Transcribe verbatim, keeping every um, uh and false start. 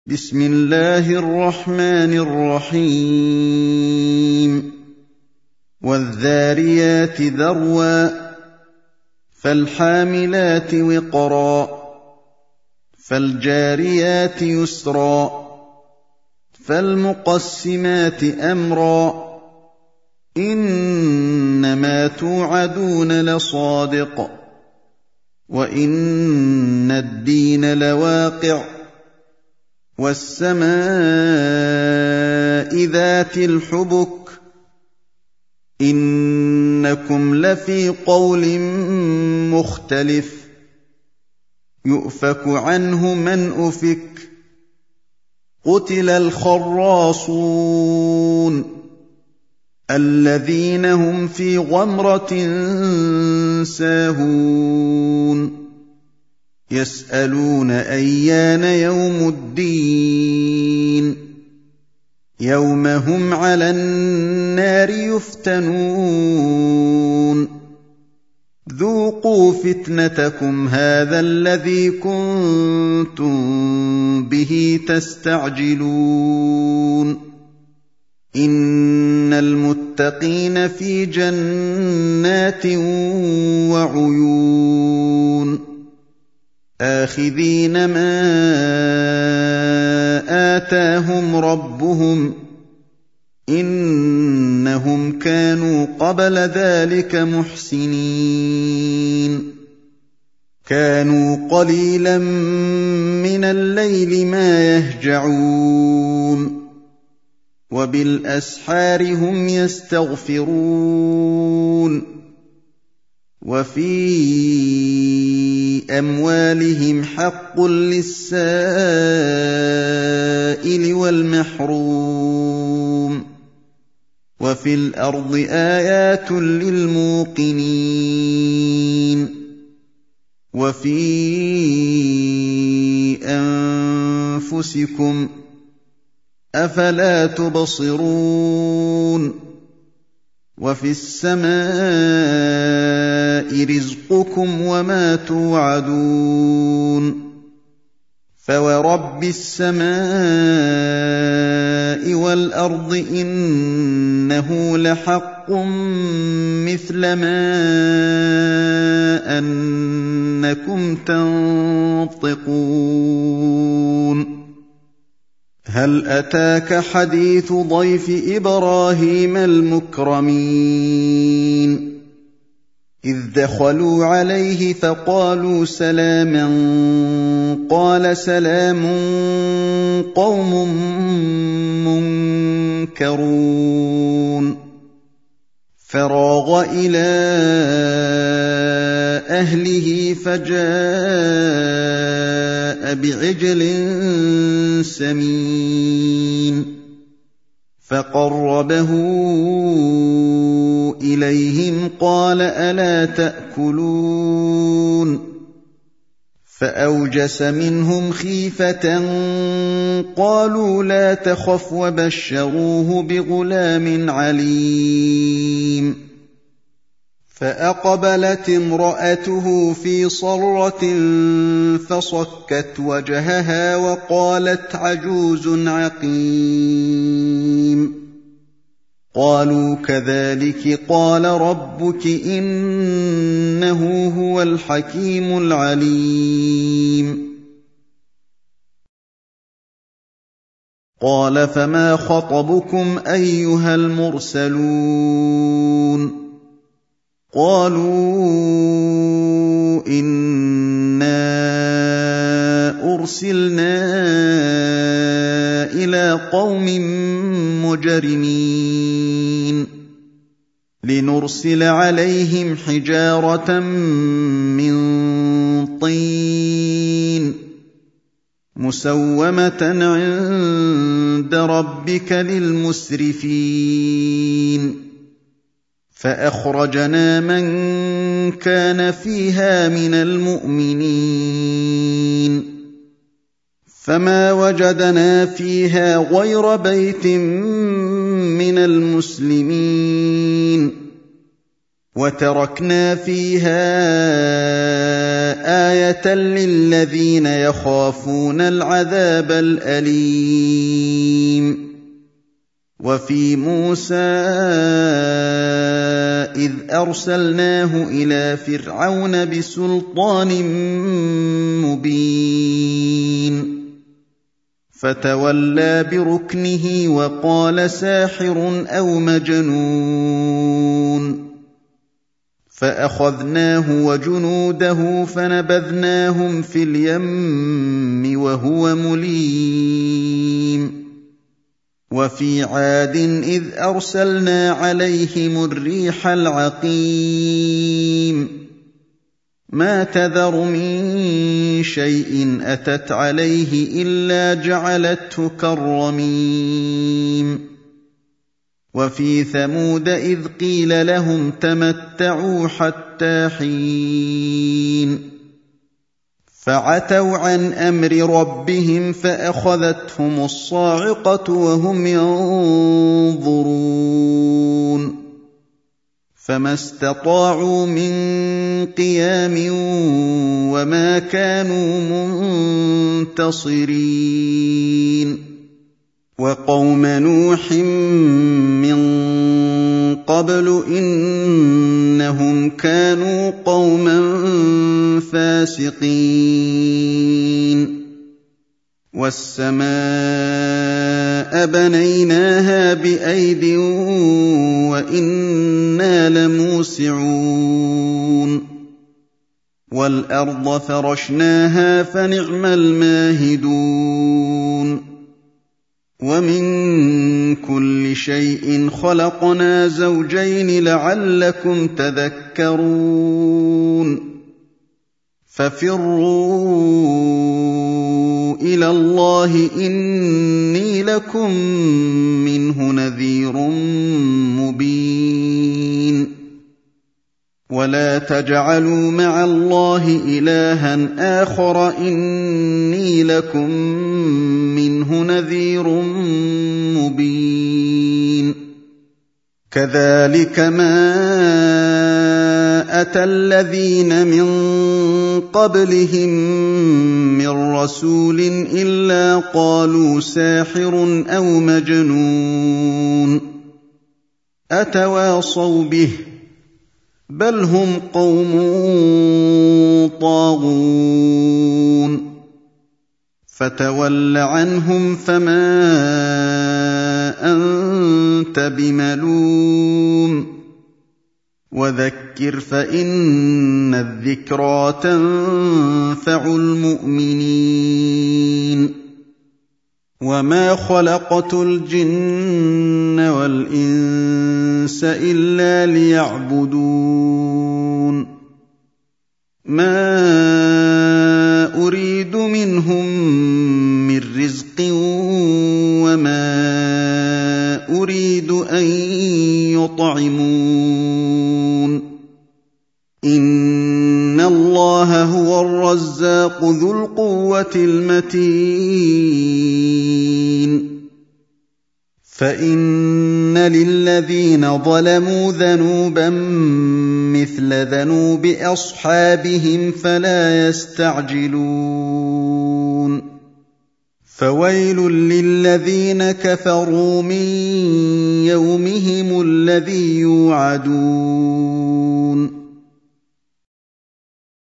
بسم الله الرحمن الرحيم والذاريات ذروا فالحاملات وقرا فالجاريات يسرا فالمقسمات أمرا إنما توعدون لصادق وإن الدين لواقع والسماء ذات الحبك إنكم لفي قول مختلف يؤفك عنه من أفك قتل الخراصون الذين هم في غمرة ساهون يسألون أيان يوم الدين يوم هم على النار يفتنون ذوقوا فتنتكم هذا الذي كنتم به تستعجلون إن المتقين في جنات وعيون آخذين ما آتاهم ربهم إنهم كانوا قبل ذلك محسنين كانوا قليلا من الليل ما يهجعون وبالأسحار هم يستغفرون وفي أموالهم حق للسائل والمحروم وفي الأرض آيات للموقنين وفي أنفسكم أفلا تبصرون وفي السماء رزقكم وما توعدون فورب السماء والأرض إنه لحق مثل ما أنكم تنطقون هل أتاك حديث ضيف إبراهيم المكرمين إذ دخلوا عليه فقالوا سلاما قال سلام قوم منكرون فراغ إلى أهله فجاء بعجل سمين فقربه إليهم قال ألا تأكلون فأوجس منهم خيفة قالوا لا تخف وبشروه بغلام عليم فأقبلت امرأته في صرة فصكت وجهها وقالت عجوز عقيم قالوا كذلك قال ربك إنه هو الحكيم العليم قال فما خطبكم أيها المرسلون قالوا إنا أرسلنا إلى قوم مجرمين لنرسل عليهم حجارة من طين مسومة عند ربك للمسرفين فأخرجنا من كان فيها من المؤمنين فما وجدنا فيها غير بيت من المسلمين وتركنا فيها آية للذين يخافون العذاب الأليم. وفي موسى إذ أرسلناه إلى فرعون بسلطان مبين فتولى بركنه وقال ساحر أو مجنون، فأخذناه وجنوده فنبذناهم في اليم وهو مليم. وفي عاد إذ أرسلنا عليهم الريح العقيم، ما تذر من شيء أتت عليه إلا جعلته كالرميم. وفي ثمود إذ قيل لهم تمتعوا حتى حين، فعتوا عن أمر ربهم فأخذتهم الصاعقة وهم ينظرون، فما استطاعوا من قيام وما كانوا منتصرين. وقوم نوح من قبل إنهم كانوا قوما فاسقين. والسماء بنيناها بأيد وإنا لموسعون، والأرض فرشناها فنعم الماهدون. ومن كل شيء خلقنا زوجين لعلكم تذكرون. ففروا إلى الله إني لكم منه نذير مبين. ولا تجعلوا مع الله إلها آخر إني لكم منه نذير مبين. كذلك ما أتى الذين من قبلهم من رسول إلا قالوا ساحر أو مجنون، أتواصوا به بل هم قوم طاغون. فتول عنهم فما أنت بملوم، وذكر فإن الذكرى تنفع المؤمنين. وما خلقت الجن والإنس إلا ليعبدون، ما أريد منهم من رزق وما أريد أن يطعمون، إن الله هو الرزاق ذو القوة المتين. فإن للذين ظلموا ذنوبا مثل ذنوب أصحابهم فلا يستعجلون. فويل للذين كفروا من يومهم الذي يوعدون.